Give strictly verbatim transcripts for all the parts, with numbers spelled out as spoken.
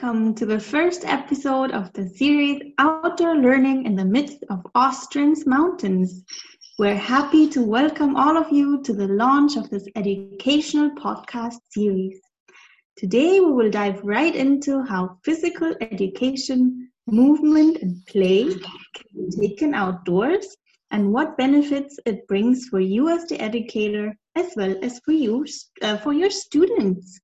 welcome to the first episode of the series Outdoor Learning in the Midst of Austrian's Mountains. We're happy to welcome all of you to the launch of this educational podcast series. Today we will dive right into how physical education, movement and play can be taken outdoors and what benefits it brings for you as the educator as well as for you, uh, for your students.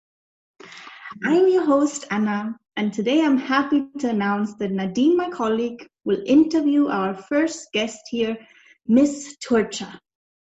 I'm your host, Anna, and today I'm happy to announce that Nadine, my colleague, will interview our first guest here, Miss Turcher.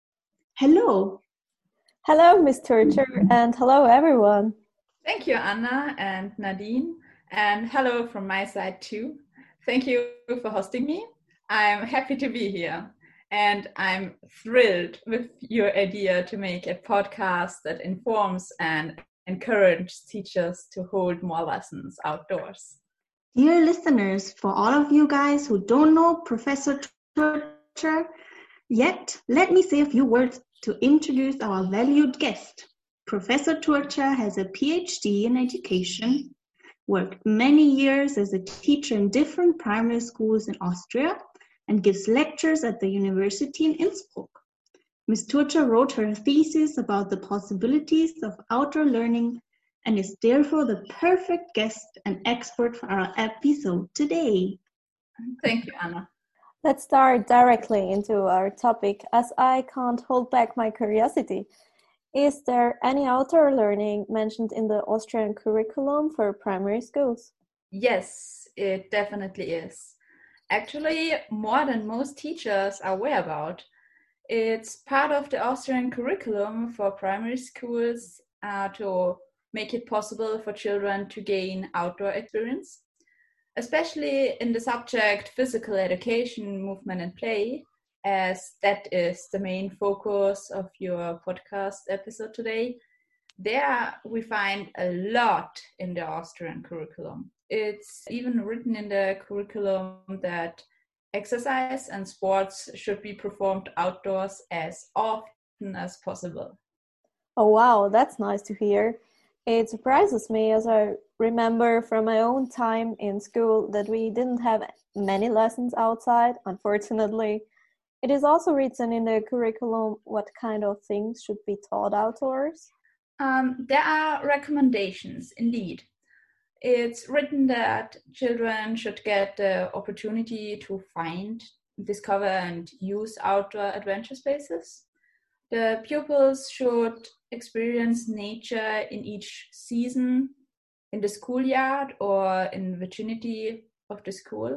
Hello. Hello, Miss Turcher, and hello, everyone. Thank you, Anna and Nadine, and hello from my side too. Thank you for hosting me. I'm happy to be here, and I'm thrilled with your idea to make a podcast that informs and encourage teachers to hold more lessons outdoors. Dear listeners, for all of you guys who don't know Professor Turcher yet, let me say a few words to introduce our valued guest. Professor Turcher has a P H D in education, worked many years as a teacher in different primary schools in Austria, and gives lectures at the university in Innsbruck. Miz Turcher wrote her thesis about the possibilities of outdoor learning and is therefore the perfect guest and expert for our episode today. Thank you, Anna. Let's start directly into our topic, as I can't hold back my curiosity. Is there any outdoor learning mentioned in the Austrian curriculum for primary schools? Yes, it definitely is. Actually, more than most teachers are aware about. It's part of the Austrian curriculum for primary schools uh, to make it possible for children to gain outdoor experience, especially in the subject physical education, movement and play, as that is the main focus of your podcast episode today. There we find a lot in the Austrian curriculum. It's even written in the curriculum that exercise and sports should be performed outdoors as often as possible. Oh wow, that's nice to hear. It surprises me, as I remember from my own time in school that we didn't have many lessons outside, unfortunately. It is also written in the curriculum what kind of things should be taught outdoors. Um, there are recommendations, indeed. It's written that children should get the opportunity to find, discover and use outdoor adventure spaces. The pupils should experience nature in each season, in the schoolyard or in the vicinity of the school.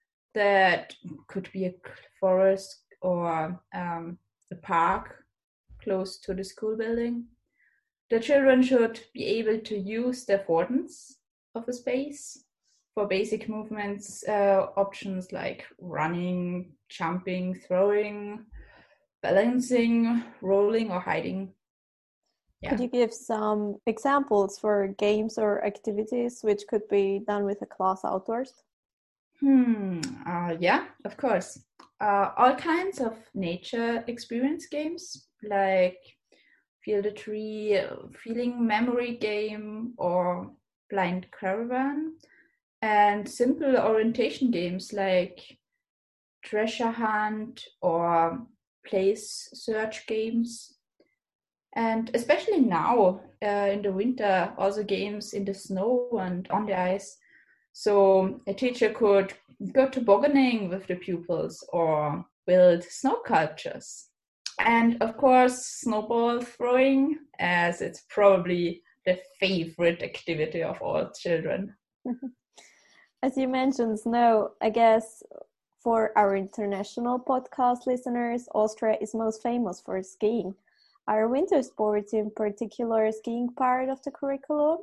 That could be a forest or um, a park close to the school building. The children should be able to use the affordance of a space for basic movements, uh, options like running, jumping, throwing, balancing, rolling or hiding. Yeah. Could you give some examples for games or activities which could be done with a class outdoors? Hmm. Uh, yeah, of course. Uh, all kinds of nature experience games like Feel the Tree, Feeling Memory Game or Blind Caravan, and simple orientation games like Treasure Hunt or Place Search games. And especially now uh, in the winter, also games in the snow and on the ice. So a teacher could go tobogganing with the pupils or build snow sculptures. And of course, snowball throwing, as it's probably the favorite activity of all children. As you mentioned, snow, I guess for our international podcast listeners, Austria is most famous for skiing. Are winter sports, in particular skiing, part of the curriculum?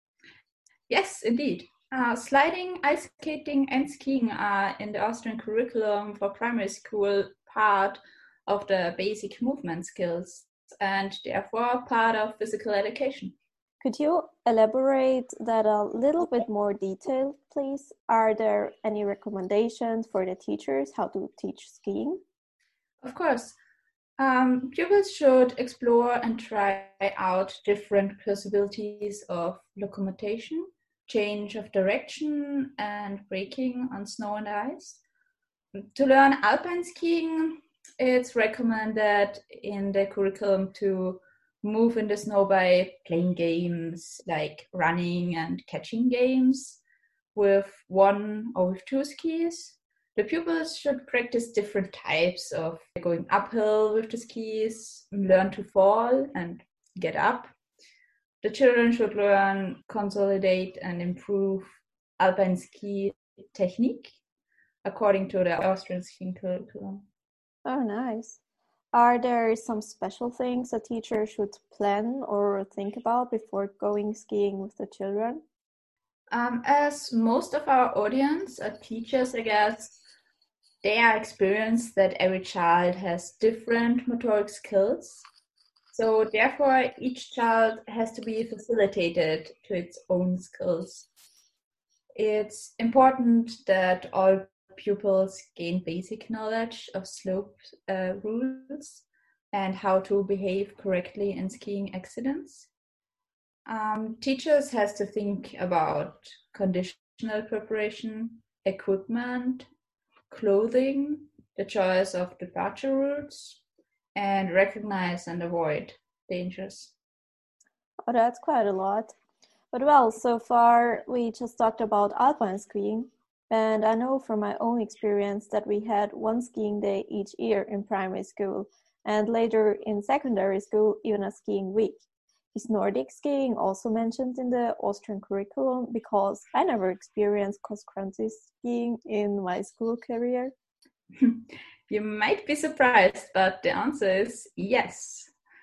Yes, indeed. Uh, sliding, ice skating and skiing are in the Austrian curriculum for primary school part of the basic movement skills and therefore part of physical education. Could you elaborate that a little bit more detail, please? Are there any recommendations for the teachers how to teach skiing? Of course. Um, pupils should explore and try out different possibilities of locomotion change of direction and braking on snow and ice. To learn alpine skiing, it's recommended in the curriculum to move in the snow by playing games like running and catching games with one or with two skis. The pupils should practice different types of going uphill with the skis, learn to fall and get up. The children should learn, consolidate and improve alpine ski technique according to the Austrian skiing curriculum. Oh, nice. Are there some special things a teacher should plan or think about before going skiing with the children? Um, as most of our audience are teachers, I guess, they are experienced that every child has different motoric skills. So therefore, each child has to be facilitated to its own skills. It's important that all pupils gain basic knowledge of slope uh, rules and how to behave correctly in skiing accidents. Um, teachers has to think about conditional preparation, equipment, clothing, the choice of departure routes, and recognize and avoid dangers. Oh, that's quite a lot. But well, so far we just talked about alpine skiing, and I know from my own experience that we had one skiing day each year in primary school, and later in secondary school even a skiing week. Is Nordic skiing also mentioned in the Austrian curriculum? Because I never experienced cross-country skiing in my school career. You might be surprised, but the answer is yes.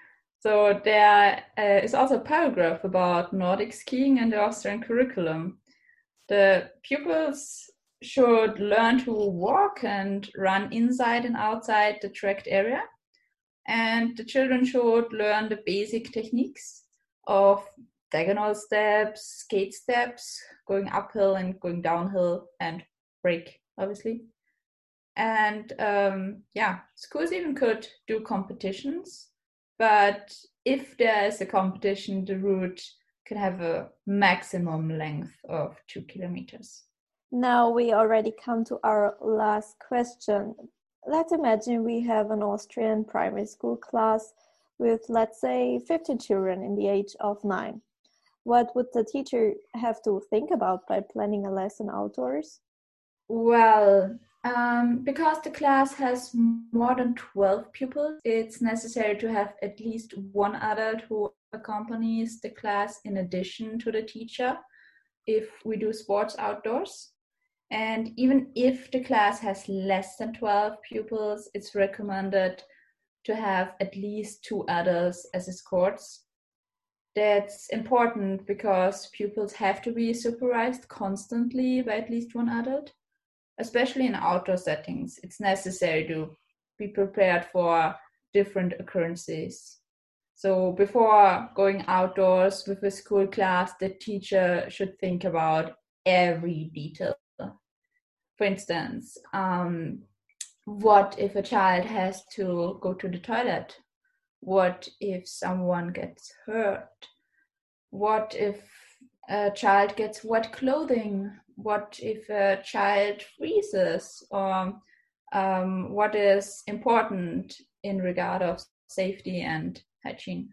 So there uh, is also a paragraph about Nordic skiing in the Austrian curriculum. The pupils should learn to walk and run inside and outside the tracked area. And the children should learn the basic techniques of diagonal steps, skate steps, going uphill and going downhill, and brake, obviously. And um, yeah, schools even could do competitions. But if there is a competition, the route can have a maximum length of two kilometers. Now we already come to our last question. Let's imagine we have an Austrian primary school class with, let's say, fifty children in the age of nine. What would the teacher have to think about by planning a lesson outdoors? Well, um, because the class has more than twelve pupils, it's necessary to have at least one adult who accompanies the class in addition to the teacher if we do sports outdoors. And even if the class has less than twelve pupils, it's recommended to have at least two adults as escorts. That's important because pupils have to be supervised constantly by at least one adult. Especially in outdoor settings, it's necessary to be prepared for different occurrences. So before going outdoors with a school class, the teacher should think about every detail. For instance, um, what if a child has to go to the toilet? What if someone gets hurt? What if a child gets wet clothing? What if a child freezes? Or um, what is important in regard of safety and hygiene?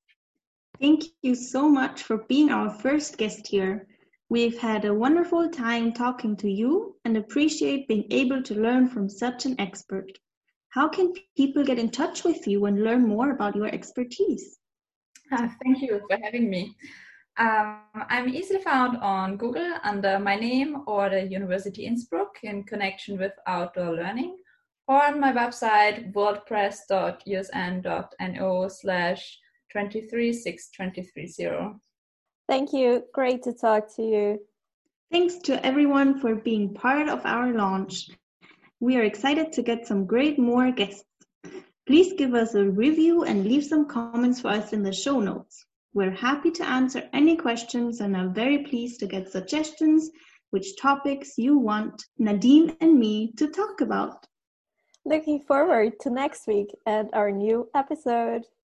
Thank you so much for being our first guest here. We've had a wonderful time talking to you and appreciate being able to learn from such an expert. How can people get in touch with you and learn more about your expertise? Uh, thank you for having me. Um, I'm easily found on Google under my name or the University Innsbruck in connection with outdoor learning, or on my website wordpress.usn.no slash twenty-three six twenty-three zero. Thank you. Great to talk to you. Thanks to everyone for being part of our launch. We are excited to get some great more guests. Please give us a review and leave some comments for us in the show notes. We're happy to answer any questions and are very pleased to get suggestions which topics you want Nadine and me to talk about. Looking forward to next week and our new episode.